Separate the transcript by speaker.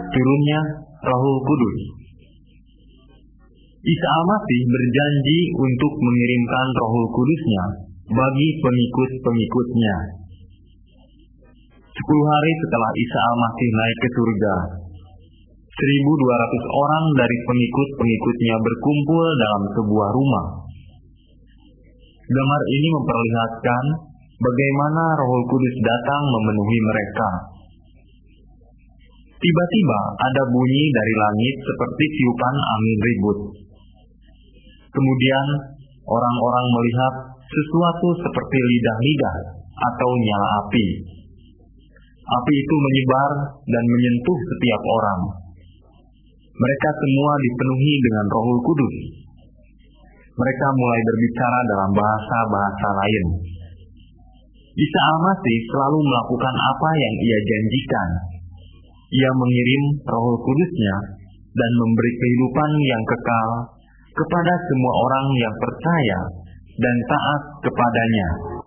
Speaker 1: turunnya Rohul Kudus. Isa Al-Masih berjanji untuk mengirimkan Rohul Kudusnya bagi pengikut-pengikutnya. 10 hari setelah Isa Al-Masih naik ke surga, 1.200 orang dari pengikut-pengikutnya berkumpul dalam sebuah rumah. Gambar ini memperlihatkan bagaimana Rohul Kudus datang memenuhi mereka. Tiba-tiba ada bunyi dari langit seperti tiupan angin ribut. Kemudian orang-orang melihat sesuatu seperti lidah-lidah atau nyala api. Api itu menyebar dan menyentuh setiap orang. Mereka semua dipenuhi dengan Rohul Kudus. Mereka mulai berbicara dalam bahasa-bahasa lain. Isa Al-Masih selalu melakukan apa yang ia janjikan. Ia mengirim Rohul Kudusnya dan memberi kehidupan yang kekal kepada semua orang yang percaya dan taat kepadanya.